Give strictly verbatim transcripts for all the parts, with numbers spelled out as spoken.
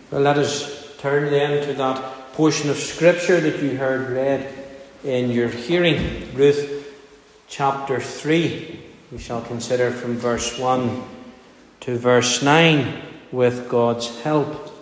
Well, let us turn then to that portion of Scripture that you heard read in your hearing, Ruth chapter three. We shall consider from verse one to verse nine with God's help.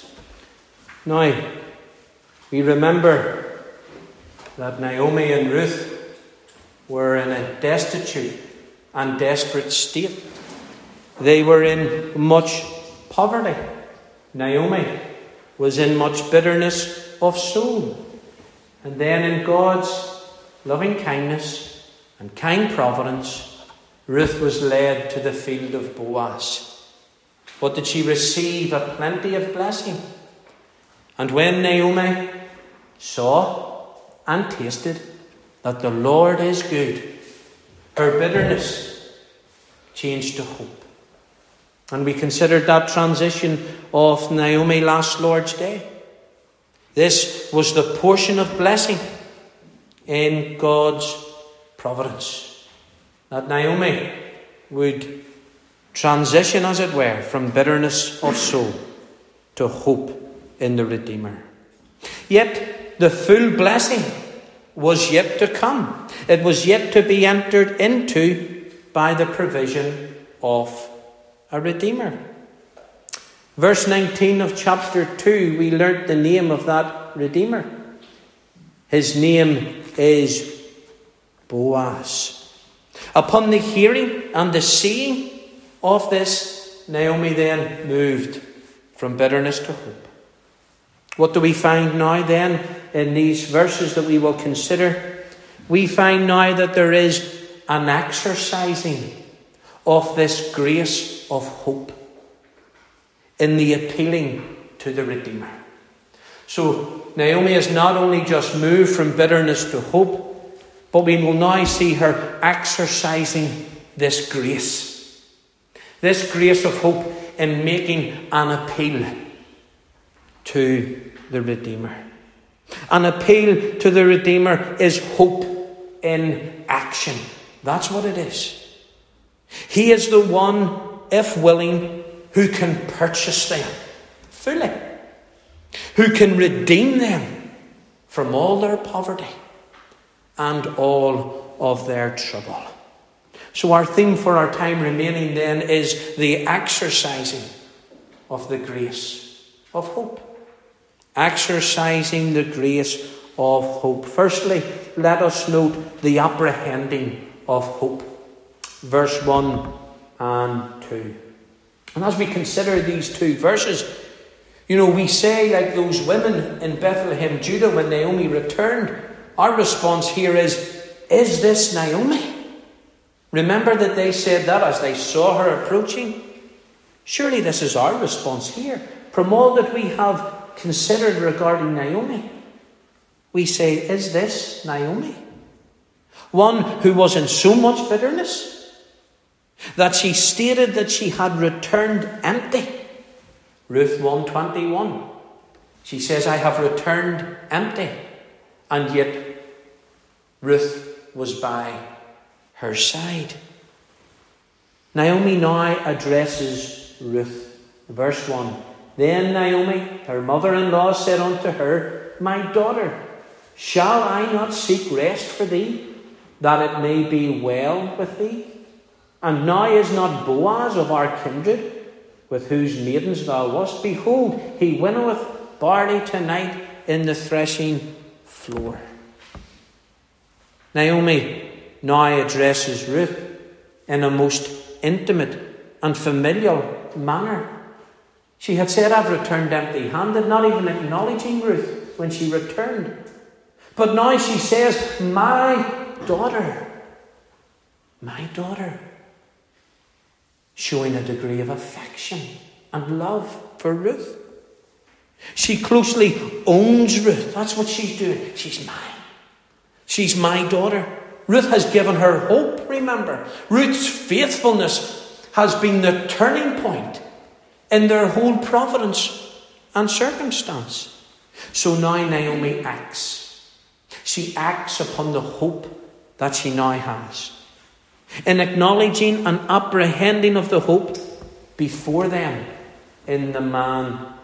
Now, we remember that Naomi and Ruth were in a destitute and desperate state. They were in much poverty. Naomi was in much bitterness of soul. And then in God's loving kindness and kind providence, Ruth was led to the field of Boaz. What did she receive? A plenty of blessing. And when Naomi saw and tasted that the Lord is good, her bitterness changed to hope. And we considered that transition of Naomi last Lord's Day. This was the portion of blessing in God's providence. That Naomi would transition, as it were, from bitterness of soul to hope in the Redeemer. Yet the full blessing was yet to come. It was yet to be entered into by the provision of a Redeemer. Verse nineteen of chapter two, we learnt the name of that Redeemer. His name is Boaz. Upon the hearing and the seeing of this, Naomi then moved from bitterness to hope. What do we find now then in these verses that we will consider? We find now that there is an exercising of this grace of hope in the appealing to the Redeemer. So Naomi has not only just moved from bitterness to hope, but we will now see her exercising this grace. This grace of hope in making an appeal to the Redeemer. An appeal to the Redeemer is hope in action. That's what it is. He is the one, if willing, who can purchase them fully, who can redeem them from all their poverty and all of their trouble. So our theme for our time remaining then is the exercising of the grace of hope. Exercising the grace of hope. Firstly, let us note the apprehending of hope. Verse one and two. And as we consider these two verses, you know, we say like those women in Bethlehem, Judah, when Naomi returned, our response here is, is this Naomi? Remember that they said that as they saw her approaching? Surely this is our response here. From all that we have considered regarding Naomi, we say, is this Naomi? One who was in so much bitterness that she stated that she had returned empty. Ruth one twenty-one. She says, I have returned empty. And yet Ruth was by her side. Naomi now addresses Ruth. Verse one. Then Naomi, her mother-in-law, said unto her, my daughter, shall I not seek rest for thee, that it may be well with thee? And now is not Boaz of our kindred, with whose maidens thou wast? Behold, he winnoweth barley tonight in the threshing floor. Naomi now addresses Ruth in a most intimate and familial manner. She had said, I've returned empty-handed, not even acknowledging Ruth when she returned. But now she says, my daughter, my daughter. Showing a degree of affection and love for Ruth. She closely owns Ruth. That's what she's doing. She's mine. She's my daughter. Ruth has given her hope, remember. Ruth's faithfulness has been the turning point in their whole providence and circumstance. So now Naomi acts. She acts upon the hope that she now has. In acknowledging and apprehending of the hope before them in the man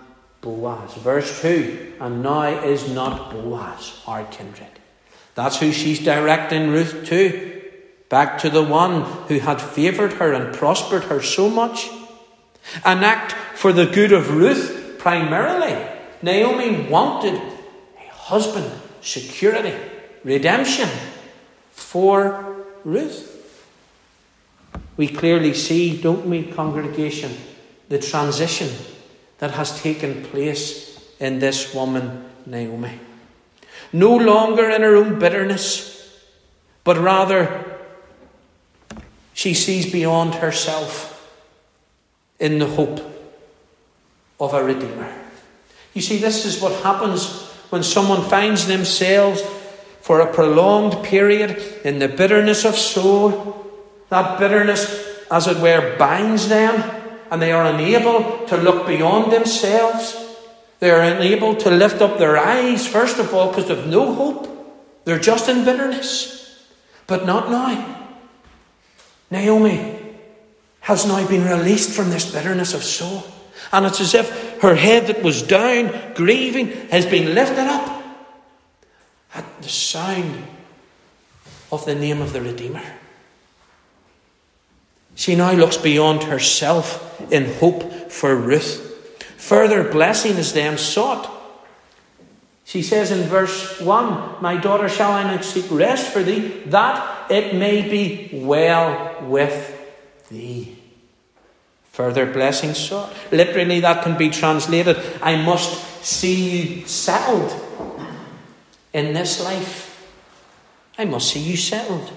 Boaz. Verse two, and now is not Boaz our kindred. That's who she's directing Ruth to. Back to the one who had favoured her and prospered her so much. An act for the good of Ruth primarily. Naomi wanted a husband, security, redemption for Ruth. We clearly see, don't we, congregation, the transition that has taken place in this woman, Naomi. No longer in her own bitterness, but rather she sees beyond herself in the hope of a Redeemer. You see, this is what happens when someone finds themselves for a prolonged period in the bitterness of soul. That bitterness, as it were, binds them, and they are unable to look beyond themselves. They are unable to lift up their eyes, first of all, because they have no hope. They're just in bitterness. But not now. Naomi has now been released from this bitterness of soul. And it's as if her head that was down, grieving, has been lifted up at the sound of the name of the Redeemer. She now looks beyond herself in hope for Ruth. Further blessing is then sought. She says in verse one, my daughter, shall I not seek rest for thee, that it may be well with thee. Further blessing sought. Literally, that can be translated, I must see you settled in this life. I must see you settled.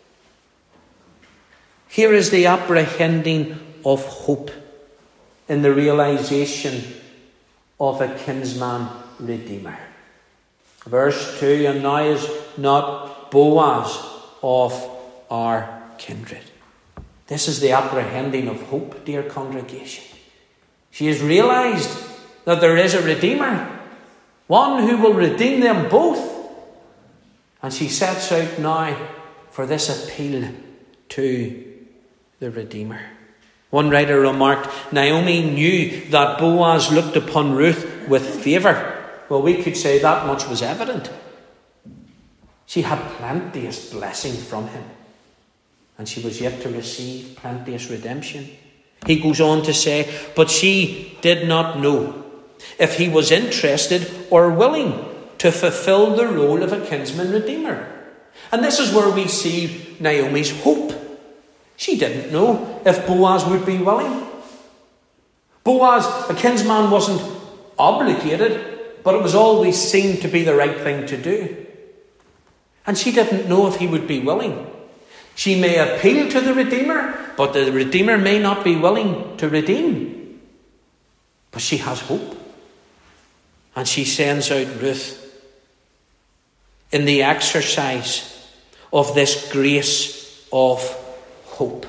Here is the apprehending of hope in the realization of a kinsman redeemer. Verse two, and now is not Boaz of our kindred. This is the apprehending of hope, dear congregation. She has realized that there is a Redeemer, one who will redeem them both. And she sets out now for this appeal to the Redeemer. One writer remarked, Naomi knew that Boaz looked upon Ruth with favour. Well, we could say that much was evident. She had plenteous blessing from him, and she was yet to receive plenteous redemption. He goes on to say, but she did not know if he was interested or willing to fulfill the role of a kinsman redeemer. And this is where we see Naomi's hope. She didn't know if Boaz would be willing. Boaz, a kinsman, wasn't obligated, but it was always seen to be the right thing to do. And she didn't know if he would be willing. She may appeal to the Redeemer, but the Redeemer may not be willing to redeem. But she has hope. And she sends out Ruth in the exercise of this grace of hope.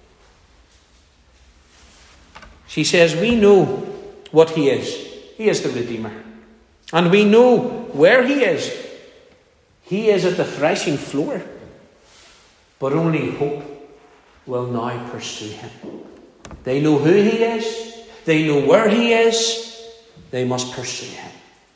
She says, we know what he is. He is the Redeemer. And we know where he is. He is at the threshing floor. But only hope will now pursue him. They know who he is. They know where he is. They must pursue him.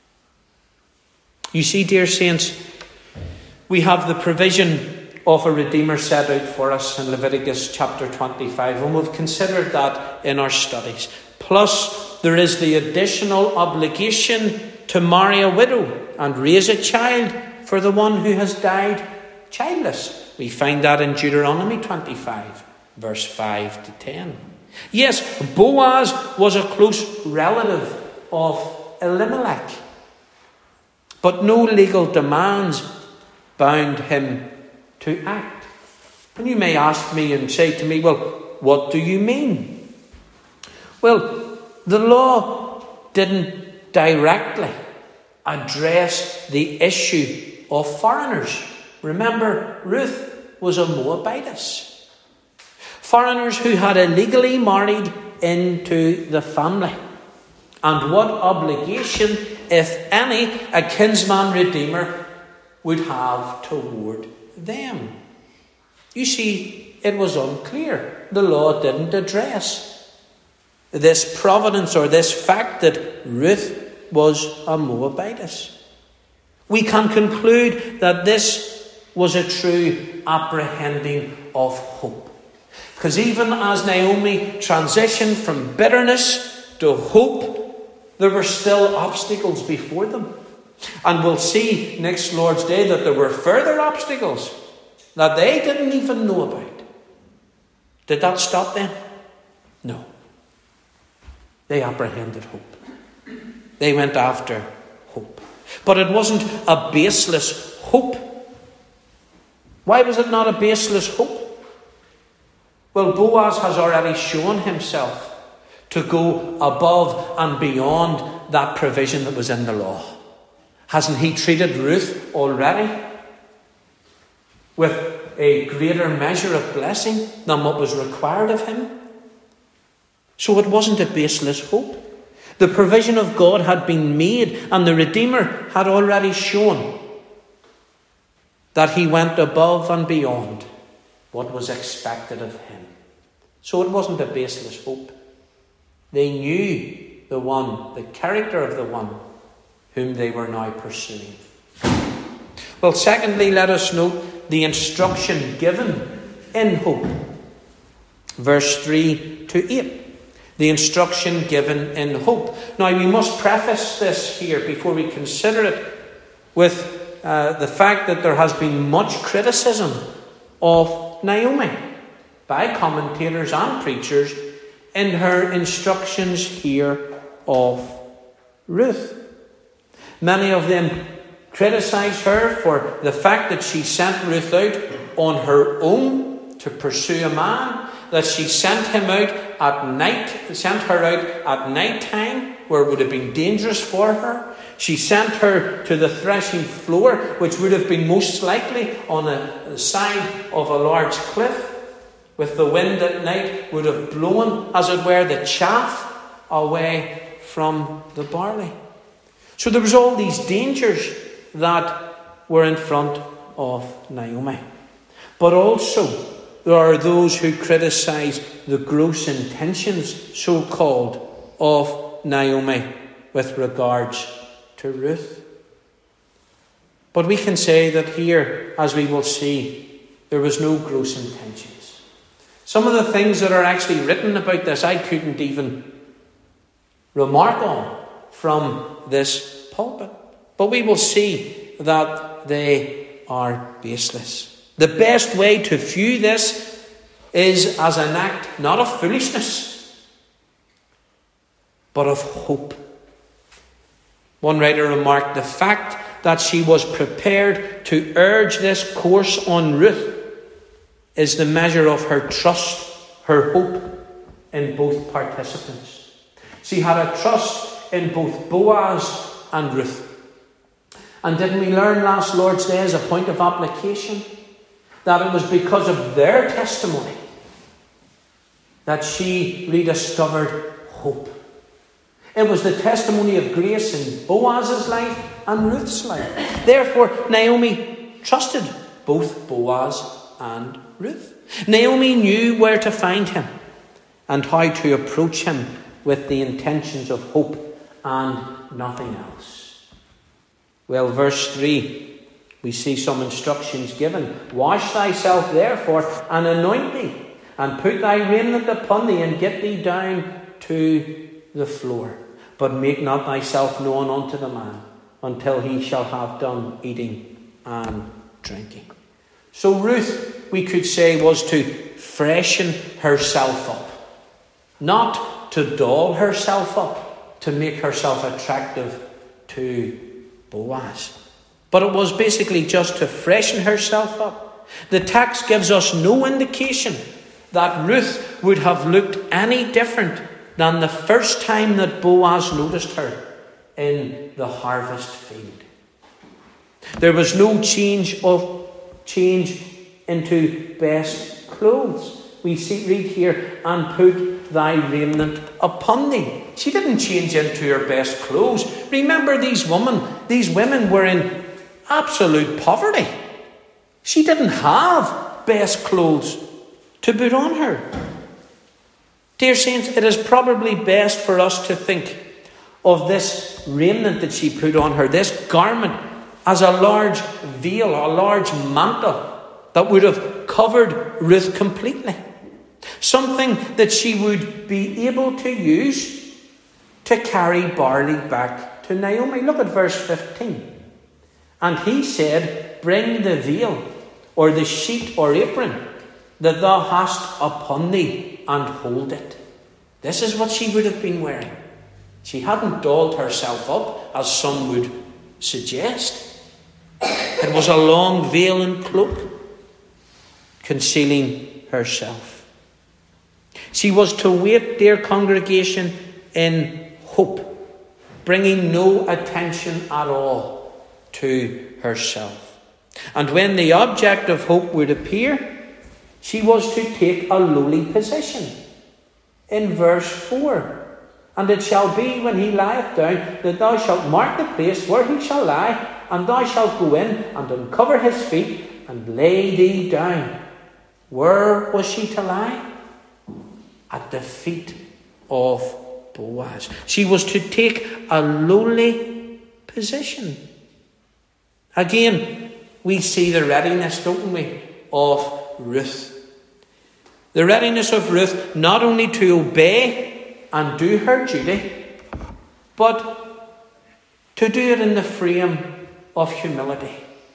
You see, dear saints, we have the provision of a Redeemer set out for us in Leviticus chapter twenty-five, and we've considered that in our studies. Plus, there is the additional obligation to marry a widow and raise a child for the one who has died childless. We find that in Deuteronomy twenty-five, verse five to ten. Yes, Boaz was a close relative of Elimelech, but no legal demands bound him to act. And you may ask me and say to me, well, what do you mean? Well, the law didn't directly address the issue of foreigners. Remember, Ruth was a Moabitess. Foreigners who had illegally married into the family. And what obligation, if any, a kinsman redeemer would have toward them? You see, it was unclear. The law didn't address this providence or this fact that Ruth was a Moabitess. We can conclude that this was a true apprehending of hope. Because even as Naomi transitioned from bitterness to hope, there were still obstacles before them. And we'll see next Lord's Day that there were further obstacles that they didn't even know about. Did that stop them? No. They apprehended hope. They went after hope. But it wasn't a baseless hope. Why was it not a baseless hope? Well, Boaz has already shown himself to go above and beyond that provision that was in the law. Hasn't he treated Ruth already with a greater measure of blessing than what was required of him? So it wasn't a baseless hope. The provision of God had been made, and the Redeemer had already shown that he went above and beyond what was expected of him. So it wasn't a baseless hope. They knew the one, the character of the one whom they were now pursuing. Well, secondly, let us note the instruction given in hope. Verse three to eight. The instruction given in hope. Now, we must preface this here before we consider it with uh, the fact that there has been much criticism of Naomi by commentators and preachers in her instructions here of Ruth. Many of them criticize her for the fact that she sent Ruth out on her own to pursue a man, that she sent him out at night, sent her out at night time where it would have been dangerous for her. She sent her to the threshing floor, which would have been most likely on the side of a large cliff, with the wind at night would have blown, as it were, the chaff away from the barley. So there was all these dangers that were in front of Naomi. But also there are those who criticize the gross intentions, so-called, of Naomi with regards to Ruth. But we can say that here, as we will see, there was no gross intentions. Some of the things that are actually written about this, I couldn't even remark on from this pulpit. But we will see that they are baseless. The best way to view this is as an act not of foolishness, but of hope. One writer remarked, the fact that she was prepared to urge this course on Ruth is the measure of her trust, her hope in both participants. She had a trust in both Boaz and Ruth. And didn't we learn last Lord's Day as a point of application that it was because of their testimony that she rediscovered hope? It was the testimony of grace in Boaz's life and Ruth's life. Therefore, Naomi trusted both Boaz and Ruth. Naomi knew where to find him and how to approach him with the intentions of hope and nothing else. Well, verse three, we see some instructions given. Wash thyself therefore and anoint thee, and put thy raiment upon thee, and get thee down to the floor. But make not thyself known unto the man until he shall have done eating and drinking. So Ruth, we could say, was to freshen herself up. Not to doll herself up, to make herself attractive to Boaz. But it was basically just to freshen herself up. The text gives us no indication that Ruth would have looked any different than the first time that Boaz noticed her in the harvest field. There was no change of change into best clothes. We see read here, and put thy raiment upon thee. She didn't change into her best clothes. Remember, these women, these women were in absolute poverty. She didn't have best clothes to put on her. Dear saints, it is probably best for us to think of this raiment that she put on her, this garment, as a large veil, a large mantle that would have covered Ruth completely. Something that she would be able to use to carry barley back to Naomi. Look at verse fifteen. And he said, bring the veil, or the sheet or apron, that thou hast upon thee, and hold it. This is what she would have been wearing. She hadn't dolled herself up, as some would suggest. It was a long veil and cloak, concealing herself. She was to wait, dear congregation, in hope, bringing no attention at all to herself. And when the object of hope would appear, she was to take a lowly position. In verse four, and it shall be when he lieth down, that thou shalt mark the place where he shall lie, and thou shalt go in and uncover his feet, and lay thee down. Where was she to lie? At the feet of Boaz. She was to take a lowly position. Again, we see the readiness, don't we, of Ruth. The readiness of Ruth not only to obey and do her duty, but to do it in the frame of humility.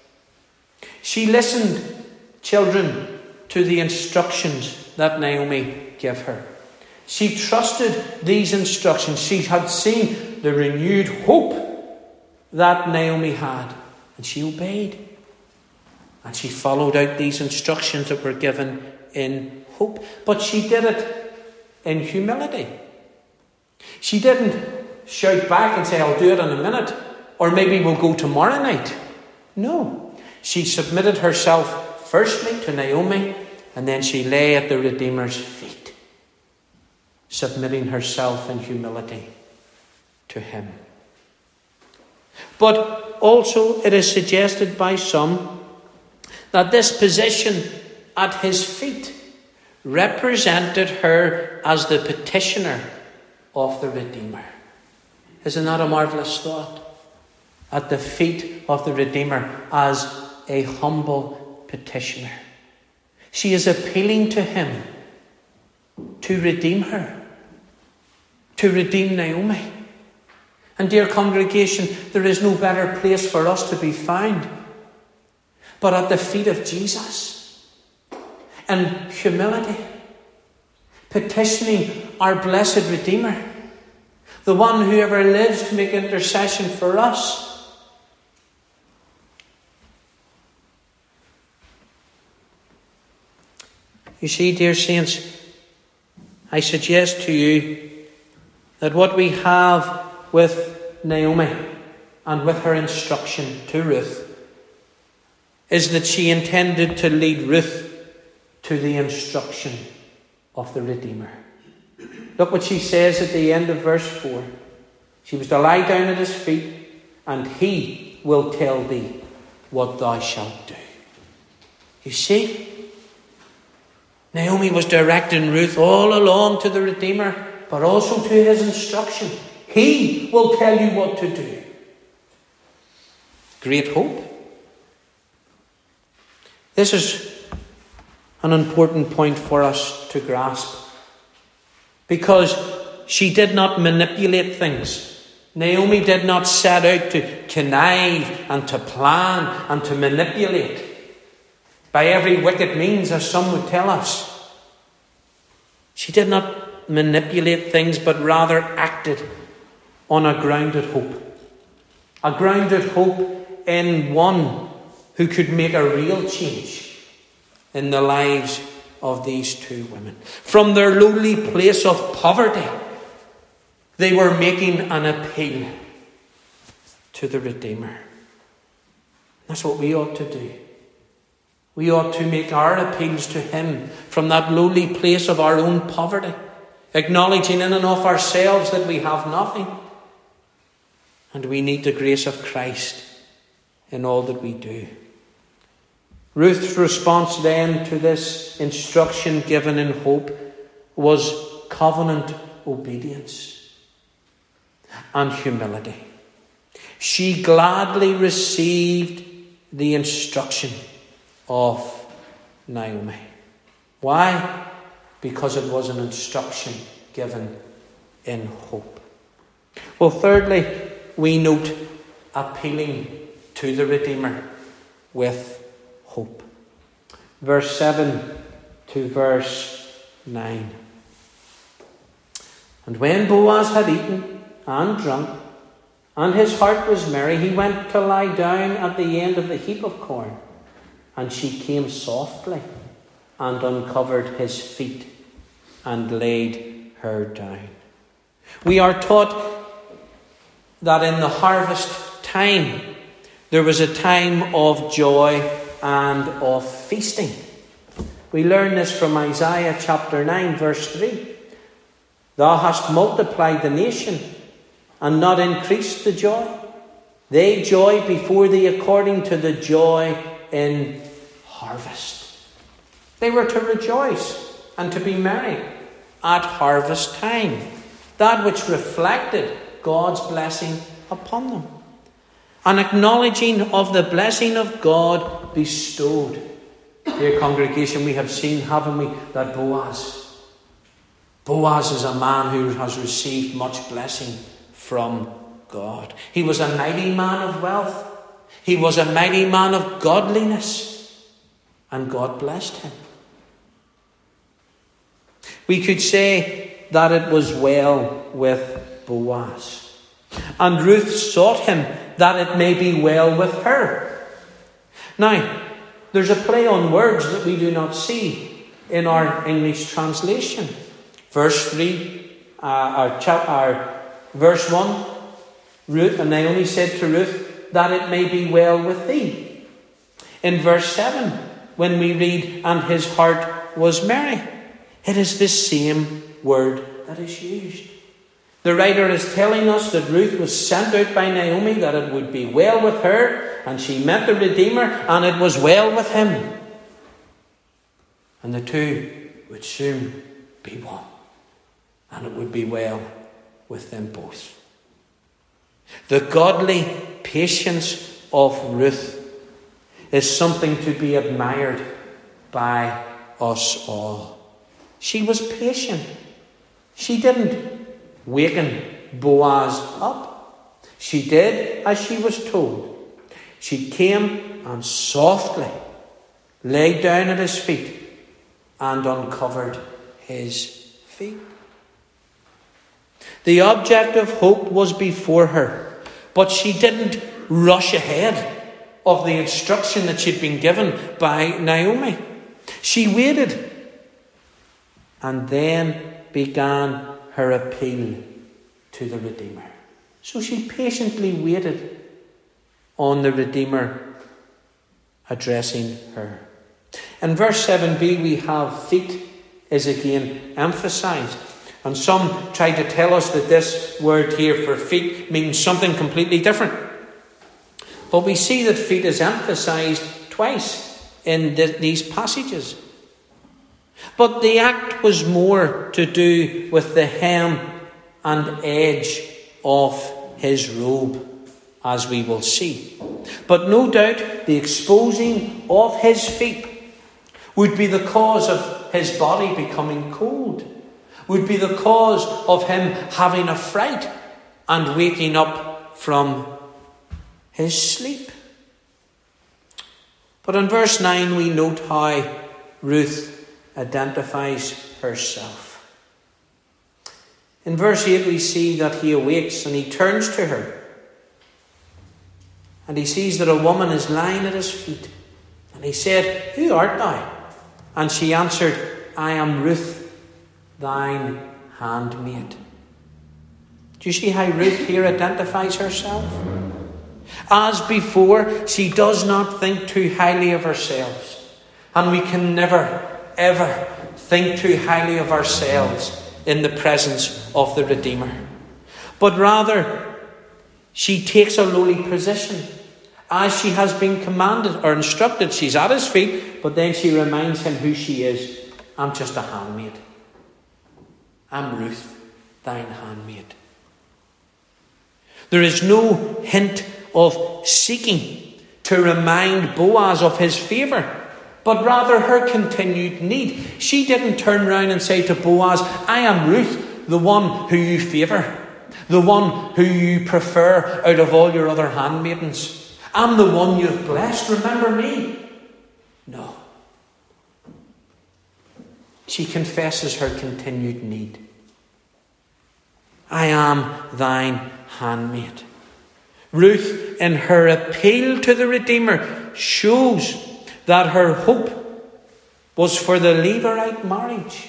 She listened, children, to the instructions that Naomi gave her. She trusted these instructions. She had seen the renewed hope that Naomi had, and she obeyed. And she followed out these instructions that were given in hope. But she did it in humility. She didn't shout back and say, I'll do it in a minute, or maybe we'll go tomorrow night. No. She submitted herself firstly to Naomi, and then she lay at the Redeemer's feet, submitting herself in humility to him. But also it is suggested by some that this position at his feet represented her as the petitioner of the Redeemer. Isn't that a marvellous thought? At the feet of the Redeemer as a humble petitioner. She is appealing to him to redeem her, to redeem Naomi. And dear congregation, there is no better place for us to be found but at the feet of Jesus, in humility, petitioning our blessed Redeemer, the one who ever lives to make intercession for us. You see, dear saints, I suggest to you that what we have with Naomi and with her instruction to Ruth is that she intended to lead Ruth to the instruction of the Redeemer. Look what she says at the end of verse four. She was to lie down at his feet, and he will tell thee what thou shalt do. You see, Naomi was directing Ruth all along to the Redeemer, but also to his instruction. He will tell you what to do. Great hope. This is an important point for us to grasp, because she did not manipulate things. Naomi did not set out to connive and to plan and to manipulate by every wicked means, as some would tell us. She did not manipulate things, but rather acted on a grounded hope. A grounded hope in one who could make a real change in the lives of these two women. From their lowly place of poverty, they were making an appeal to the Redeemer. That's what we ought to do. We ought to make our appeals to him from that lowly place of our own poverty, acknowledging in and of ourselves that we have nothing, and we need the grace of Christ in all that we do. Ruth's response then to this instruction given in hope was covenant obedience and humility. She gladly received the instruction of Naomi. Why? Because it was an instruction given in hope. Well, thirdly, we note appealing to the Redeemer with hope. Verse seven to verse nine. And when Boaz had eaten and drunk, and his heart was merry, he went to lie down at the end of the heap of corn. And she came softly and uncovered his feet and laid her down. We are taught that in the harvest time there was a time of joy and of feasting. We learn this from Isaiah chapter nine verse three. Thou hast multiplied the nation and not increased the joy. They joy before thee according to the joy in harvest. They were to rejoice and to be merry at harvest time, that which reflected God's blessing upon them. An acknowledging of the blessing of God bestowed. Dear congregation, we have seen, haven't we, that Boaz. Boaz is a man who has received much blessing from God. He was a mighty man of wealth. He was a mighty man of godliness. And God blessed him. We could say that it was well with Boaz. And Ruth sought him that it may be well with her. Now, there's a play on words that we do not see in our English translation. Verse three, uh, our, chap, our verse one, Ruth, and Naomi said to Ruth, that it may be well with thee. In verse seven, when we read, and his heart was merry, it is this same word that is used. The writer is telling us that Ruth was sent out by Naomi, that it would be well with her, and she met the Redeemer, and it was well with him. And the two would soon be one, and it would be well with them both. The godly patience of Ruth is something to be admired by us all. She was patient. She didn't waken Boaz up. She did as she was told. She came and softly laid down at his feet and uncovered his feet. The object of hope was before her, but she didn't rush ahead of the instruction that she'd been given by Naomi. She waited and then began her appeal to the Redeemer. So she patiently waited on the Redeemer addressing her. In verse seven b we have feet is again emphasized. And some try to tell us that this word here for feet means something completely different. But we see that feet is emphasized twice in the, these passages. But the act was more to do with the hem and edge of his robe, as we will see. But no doubt the exposing of his feet would be the cause of his body becoming cold, would be the cause of him having a fright and waking up from his sleep. But in verse nine we note how Ruth identifies herself. In verse eight we see that he awakes and he turns to her. And he sees that a woman is lying at his feet. And he said, "Who art thou?" And she answered, "I am Ruth, thine handmaid." Do you see how Ruth here identifies herself? As before, she does not think too highly of herself. And we can never, ever think too highly of ourselves in the presence of the Redeemer. But rather, she takes a lowly position. As she has been commanded or instructed, she's at his feet, but then she reminds him who she is. I'm just a handmaid. I'm Ruth, thine handmaid. There is no hint of seeking to remind Boaz of his favour, but rather her continued need. She didn't turn round and say to Boaz, I am Ruth, the one who you favour, the one who you prefer out of all your other handmaidens. I'm the one you've blessed, remember me? No. She confesses her continued need. I am thine handmaid. Ruth, in her appeal to the Redeemer, shows that her hope was for the Levirate marriage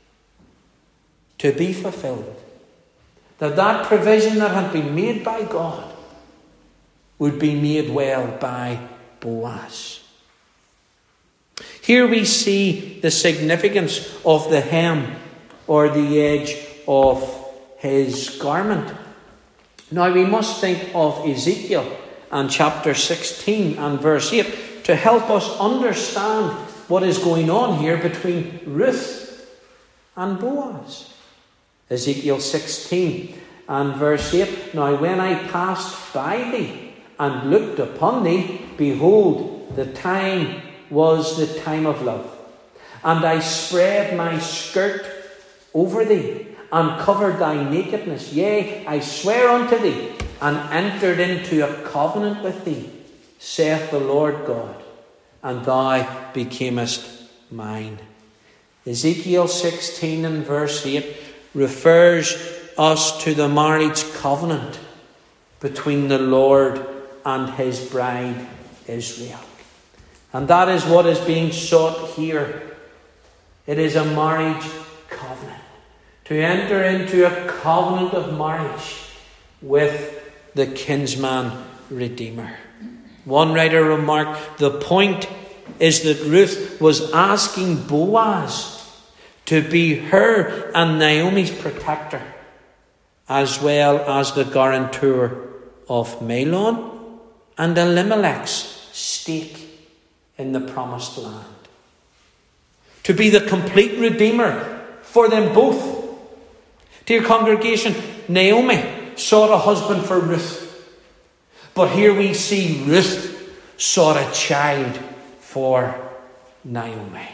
to be fulfilled. That that provision that had been made by God would be made well by Boaz. Here we see the significance of the hem or the edge of his garment. Now we must think of Ezekiel and chapter sixteen and verse eight to help us understand what is going on here between Ruth and Boaz. Ezekiel sixteen and verse eight. Now when I passed by thee and looked upon thee, behold, the time was the time of love. And I spread my skirt over thee, and covered thy nakedness. Yea, I swear unto thee, and entered into a covenant with thee, saith the Lord God, and thou becamest mine. Ezekiel sixteen and verse eight refers us to the marriage covenant between the Lord and his bride Israel. And that is what is being sought here. It is a marriage covenant. To enter into a covenant of marriage with the kinsman redeemer. One writer remarked, the point is that Ruth was asking Boaz to be her and Naomi's protector, as well as the guarantor of Mahlon and Elimelech's stake in the promised land. To be the complete redeemer for them both. Dear congregation, Naomi sought a husband for Ruth. But here we see Ruth sought a child for Naomi.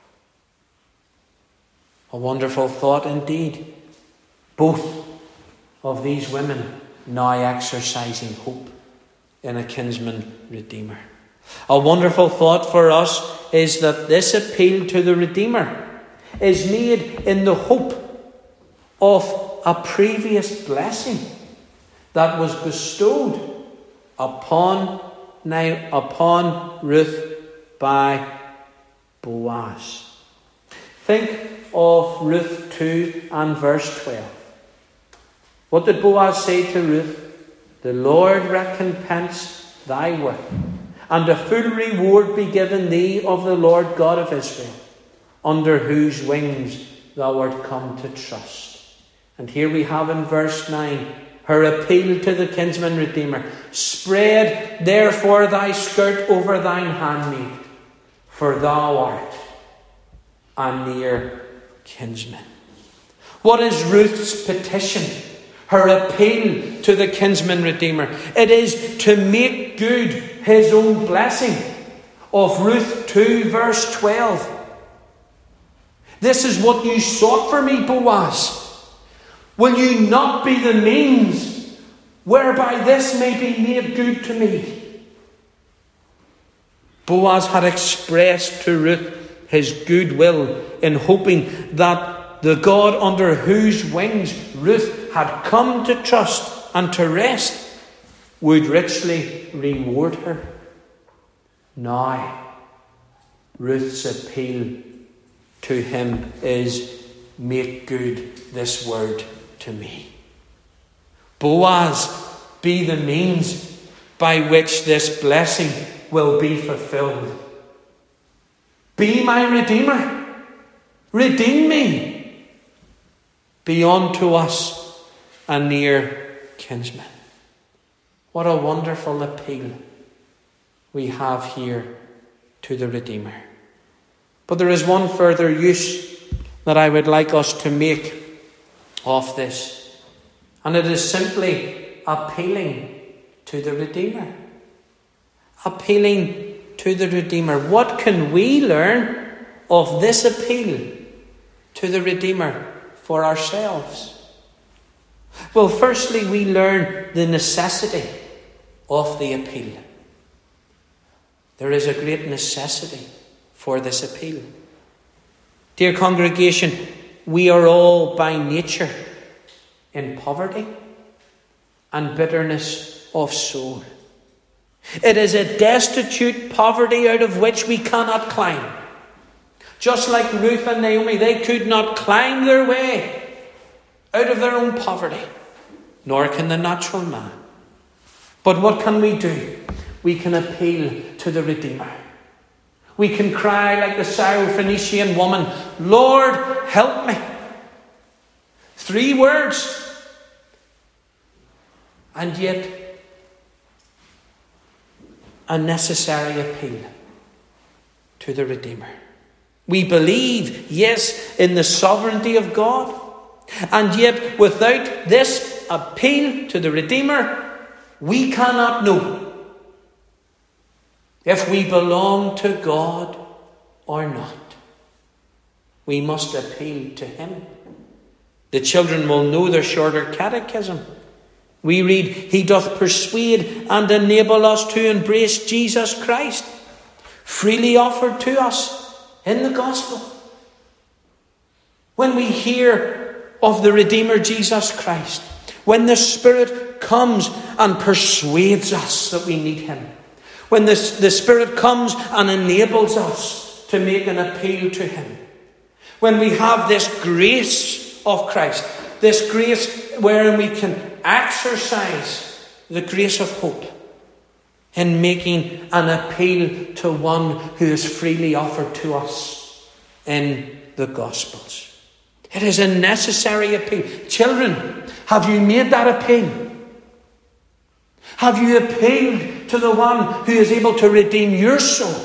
A wonderful thought indeed. Both of these women now exercising hope in a kinsman redeemer. A wonderful thought for us is that this appeal to the Redeemer is made in the hope of a previous blessing that was bestowed upon, now, upon Ruth by Boaz. Think of Ruth two and verse twelve. What did Boaz say to Ruth? The Lord recompense thy work, and a full reward be given thee of the Lord God of Israel, under whose wings thou art come to trust. And here we have in verse nine, her appeal to the kinsman redeemer. Spread therefore thy skirt over thine handmaid, for thou art a near kinsman. What is Ruth's petition? Her appeal to the kinsman redeemer. It is to make good his own blessing of Ruth two verse twelve. This is what you sought for me, Boaz. Will you not be the means whereby this may be made good to me? Boaz had expressed to Ruth his goodwill in hoping that the God under whose wings Ruth had come to trust and to rest would richly reward her. Now, Ruth's appeal to him is, make good this word to me. Boaz, be the means by which this blessing will be fulfilled. Be my Redeemer. Redeem me. Be unto us a near kinsman. What a wonderful appeal we have here to the Redeemer. But there is one further use that I would like us to make of this. And it is simply appealing to the Redeemer. Appealing to the Redeemer. What can we learn of this appeal to the Redeemer for ourselves? Well, firstly, we learn the necessity of the appeal. There is a great necessity for this appeal. Dear congregation, we are all by nature in poverty and bitterness of soul. It is a destitute poverty out of which we cannot climb. Just like Ruth and Naomi, they could not climb their way out of their own poverty, nor can the natural man. But what can we do? We can appeal to the Redeemer. We can cry like the Syrophoenician woman, Lord, help me. Three words. And yet, a necessary appeal to the Redeemer. We believe, yes, in the sovereignty of God. And yet, without this appeal to the Redeemer, we cannot know if we belong to God or not. We must appeal to Him. The children will know their shorter catechism. We read, He doth persuade and enable us to embrace Jesus Christ, freely offered to us in the gospel. When we hear of the Redeemer Jesus Christ, when the Spirit comes and persuades us that we need Him, when the, the Spirit comes and enables us to make an appeal to Him, when we have this grace of Christ, this grace wherein we can exercise the grace of hope in making an appeal to one who is freely offered to us in the Gospels. It is a necessary appeal. Children, have you made that appeal? Have you appealed to the one who is able to redeem your soul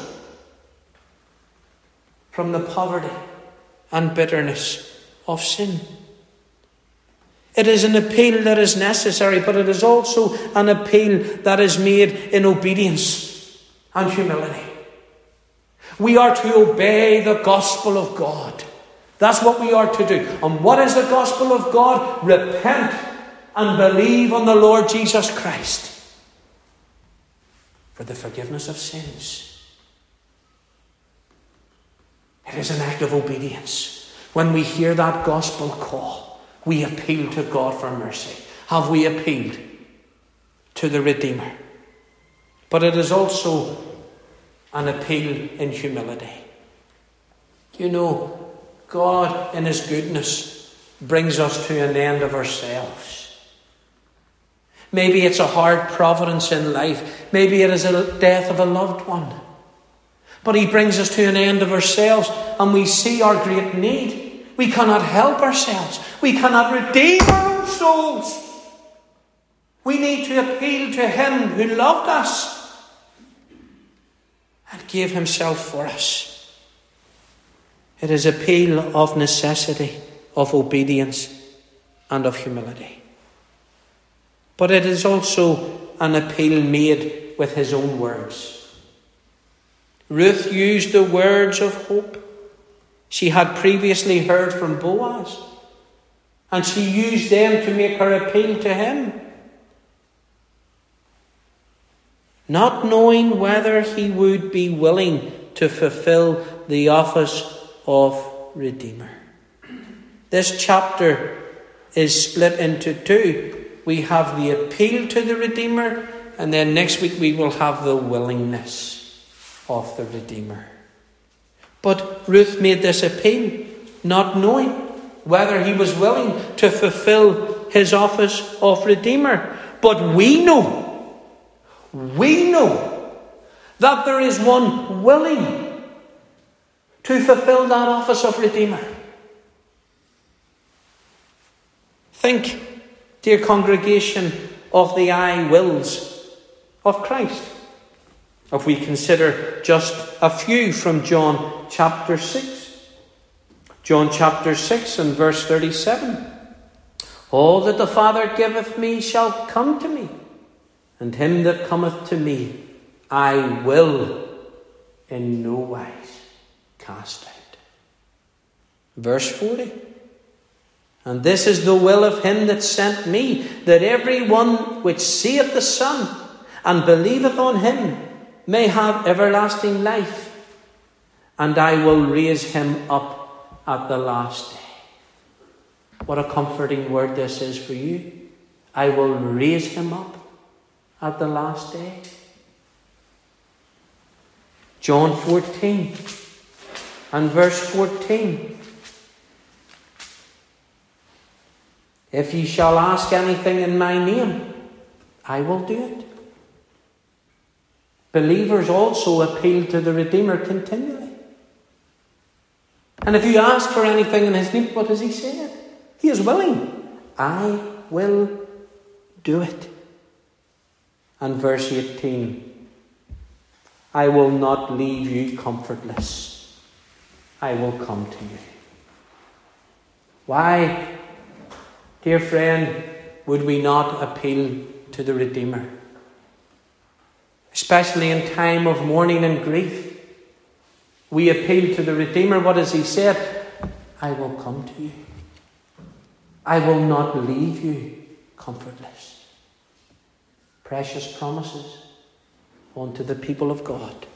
from the poverty and bitterness of sin? It is an appeal that is necessary, but it is also an appeal that is made in obedience and humility. We are to obey the gospel of God. That's what we are to do. And what is the gospel of God? Repent and believe on the Lord Jesus Christ for the forgiveness of sins. It is an act of obedience. When we hear that gospel call, we appeal to God for mercy. Have we appealed to the Redeemer? But it is also an appeal in humility. You know, God in His goodness brings us to an end of ourselves. Maybe it's a hard providence in life. Maybe it is a death of a loved one. But He brings us to an end of ourselves and we see our great need. We cannot help ourselves. We cannot redeem our own souls. We need to appeal to Him who loved us and gave Himself for us. It is an appeal of necessity, of obedience, and of humility. But it is also an appeal made with His own words. Ruth used the words of hope. She had previously heard from Boaz, and she used them to make her appeal to him, not knowing whether he would be willing to fulfill the office of Redeemer. This chapter is split into two. We have the appeal to the Redeemer, and then next week we will have the willingness of the Redeemer. But Ruth made this appeal, not knowing whether he was willing to fulfill his office of Redeemer. But we know, we know that there is one willing to fulfill that office of Redeemer. Think, dear congregation, of the I wills of Christ. If we consider just a few from John chapter six. John chapter six and verse thirty-seven. All that the Father giveth me shall come to me, and him that cometh to me I will in no wise cast out. Verse forty. And this is the will of him that sent me, that every one which seeth the Son and believeth on him may have everlasting life, and I will raise him up at the last day. What a comforting word this is for you. I will raise him up at the last day. John fourteen and verse fourteen. If ye shall ask anything in my name, I will do it. Believers also appeal to the Redeemer continually. And if you ask for anything in his name, what does he say? He is willing. I will do it. And verse eighteen. I will not leave you comfortless. I will come to you. Why, dear friend, would we not appeal to the Redeemer? Especially in time of mourning and grief. We appeal to the Redeemer. What has he said? I will come to you. I will not leave you comfortless. Precious promises unto the people of God.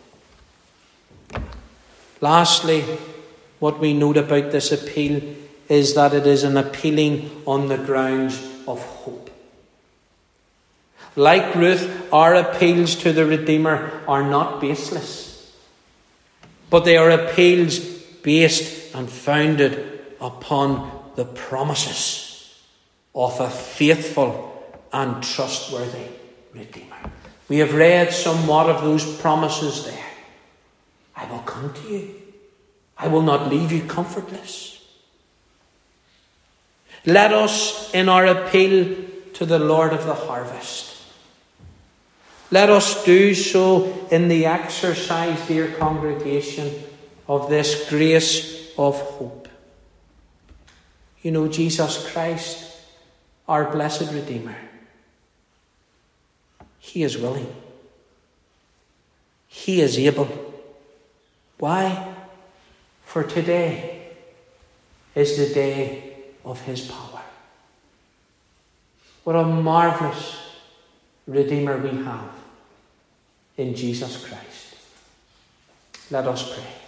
Lastly, what we note about this appeal is that it is an appealing on the grounds of hope. Like Ruth, our appeals to the Redeemer are not baseless, but they are appeals based and founded upon the promises of a faithful and trustworthy Redeemer. We have read somewhat of those promises there. I will come to you. I will not leave you comfortless. Let us, in our appeal to the Lord of the harvest, let us do so in the exercise, dear congregation, of this grace of hope. You know, Jesus Christ, our blessed Redeemer, he is willing. He is able. Why? For today is the day of his power. What a marvellous Redeemer we have in Jesus Christ. Let us pray.